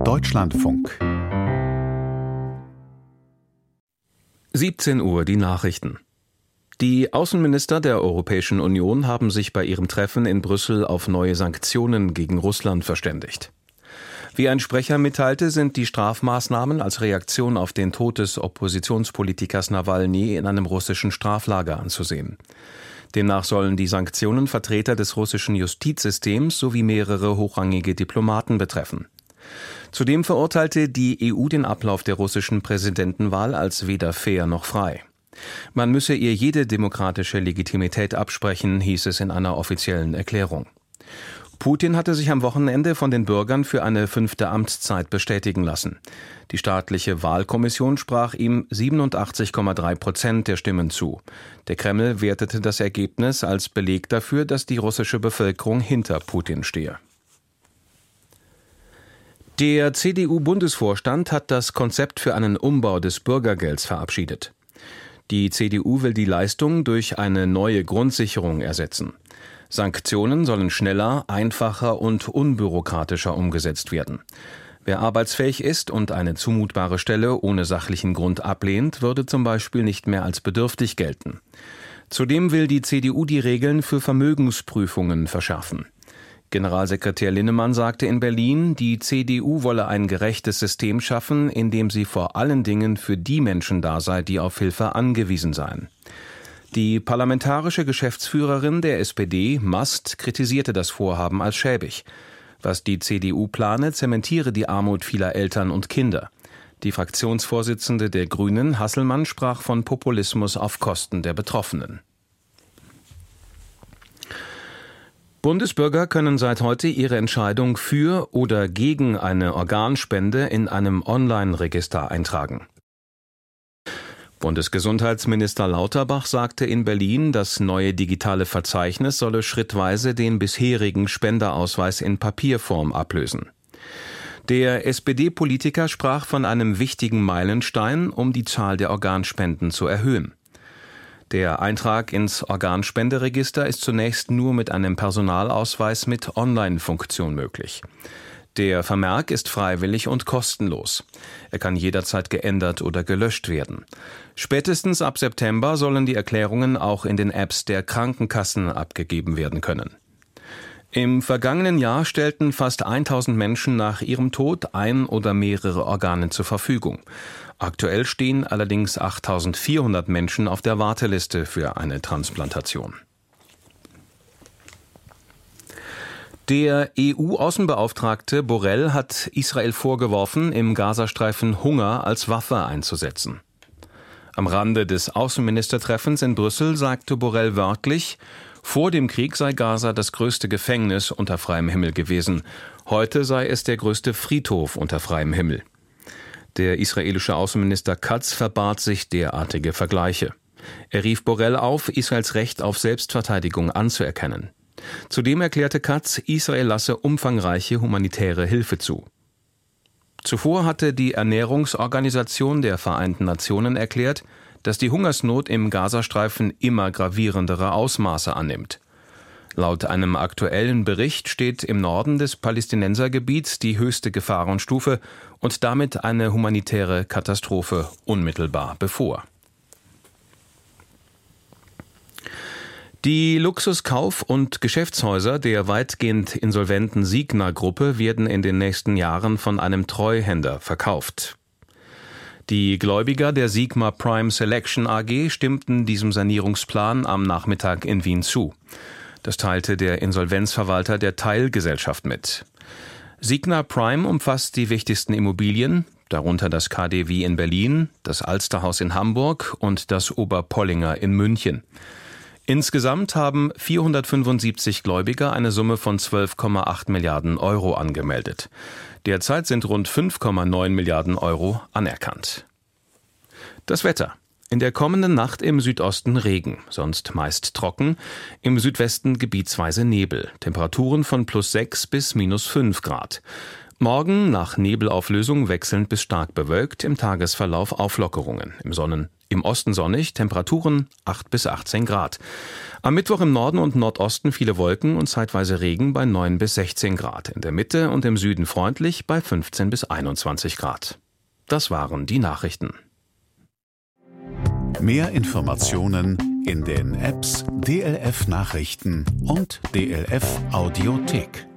Deutschlandfunk 17 Uhr die Nachrichten. Die Außenminister der Europäischen Union haben sich bei ihrem Treffen in Brüssel auf neue Sanktionen gegen Russland verständigt. Wie ein Sprecher mitteilte, sind die Strafmaßnahmen als Reaktion auf den Tod des Oppositionspolitikers Nawalny in einem russischen Straflager anzusehen. Demnach sollen die Sanktionen Vertreter des russischen Justizsystems sowie mehrere hochrangige Diplomaten betreffen. Zudem verurteilte die EU den Ablauf der russischen Präsidentenwahl als weder fair noch frei. Man müsse ihr jede demokratische Legitimität absprechen, hieß es in einer offiziellen Erklärung. Putin hatte sich am Wochenende von den Bürgern für eine 5. Amtszeit bestätigen lassen. Die staatliche Wahlkommission sprach ihm 87,3% der Stimmen zu. Der Kreml wertete das Ergebnis als Beleg dafür, dass die russische Bevölkerung hinter Putin stehe. Der CDU-Bundesvorstand hat das Konzept für einen Umbau des Bürgergelds verabschiedet. Die CDU will die Leistung durch eine neue Grundsicherung ersetzen. Sanktionen sollen schneller, einfacher und unbürokratischer umgesetzt werden. Wer arbeitsfähig ist und eine zumutbare Stelle ohne sachlichen Grund ablehnt, würde zum Beispiel nicht mehr als bedürftig gelten. Zudem will die CDU die Regeln für Vermögensprüfungen verschärfen. Generalsekretär Linnemann sagte in Berlin, die CDU wolle ein gerechtes System schaffen, in dem sie vor allen Dingen für die Menschen da sei, die auf Hilfe angewiesen seien. Die parlamentarische Geschäftsführerin der SPD, Mast, kritisierte das Vorhaben als schäbig. Was die CDU plane, zementiere die Armut vieler Eltern und Kinder. Die Fraktionsvorsitzende der Grünen, Hasselmann, sprach von Populismus auf Kosten der Betroffenen. Bundesbürger können seit heute ihre Entscheidung für oder gegen eine Organspende in einem Online-Register eintragen. Bundesgesundheitsminister Lauterbach sagte in Berlin, das neue digitale Verzeichnis solle schrittweise den bisherigen Spenderausweis in Papierform ablösen. Der SPD-Politiker sprach von einem wichtigen Meilenstein, um die Zahl der Organspenden zu erhöhen. Der Eintrag ins Organspenderegister ist zunächst nur mit einem Personalausweis mit Online-Funktion möglich. Der Vermerk ist freiwillig und kostenlos. Er kann jederzeit geändert oder gelöscht werden. Spätestens ab September sollen die Erklärungen auch in den Apps der Krankenkassen abgegeben werden können. Im vergangenen Jahr stellten fast 1000 Menschen nach ihrem Tod ein oder mehrere Organe zur Verfügung. Aktuell stehen allerdings 8400 Menschen auf der Warteliste für eine Transplantation. Der EU-Außenbeauftragte Borrell hat Israel vorgeworfen, im Gazastreifen Hunger als Waffe einzusetzen. Am Rande des Außenministertreffens in Brüssel sagte Borrell wörtlich, vor dem Krieg sei Gaza das größte Gefängnis unter freiem Himmel gewesen. Heute sei es der größte Friedhof unter freiem Himmel. Der israelische Außenminister Katz verbat sich derartige Vergleiche. Er rief Borrell auf, Israels Recht auf Selbstverteidigung anzuerkennen. Zudem erklärte Katz, Israel lasse umfangreiche humanitäre Hilfe zu. Zuvor hatte die Ernährungsorganisation der Vereinten Nationen erklärt, dass die Hungersnot im Gazastreifen immer gravierendere Ausmaße annimmt. Laut einem aktuellen Bericht steht im Norden des Palästinensergebiets die höchste Gefahrenstufe und damit eine humanitäre Katastrophe unmittelbar bevor. Die Luxuskauf- und Geschäftshäuser der weitgehend insolventen Signa-Gruppe werden in den nächsten Jahren von einem Treuhänder verkauft. Die Gläubiger der Sigma Prime Selection AG stimmten diesem Sanierungsplan am Nachmittag in Wien zu. Das teilte der Insolvenzverwalter der Teilgesellschaft mit. Signa Prime umfasst die wichtigsten Immobilien, darunter das KaDeWe in Berlin, das Alsterhaus in Hamburg und das Oberpollinger in München. Insgesamt haben 475 Gläubiger eine Summe von 12,8 Milliarden Euro angemeldet. Derzeit sind rund 5,9 Milliarden Euro anerkannt. Das Wetter. In der kommenden Nacht im Südosten Regen, sonst meist trocken, im Südwesten gebietsweise Nebel, Temperaturen von +6 bis -5 Grad. Morgen nach Nebelauflösung wechselnd bis stark bewölkt, im Tagesverlauf Auflockerungen. Im Osten sonnig, Temperaturen 8 bis 18 Grad. Am Mittwoch im Norden und Nordosten viele Wolken und zeitweise Regen bei 9 bis 16 Grad. In der Mitte und im Süden freundlich bei 15 bis 21 Grad. Das waren die Nachrichten. Mehr Informationen in den Apps DLF Nachrichten und DLF Audiothek.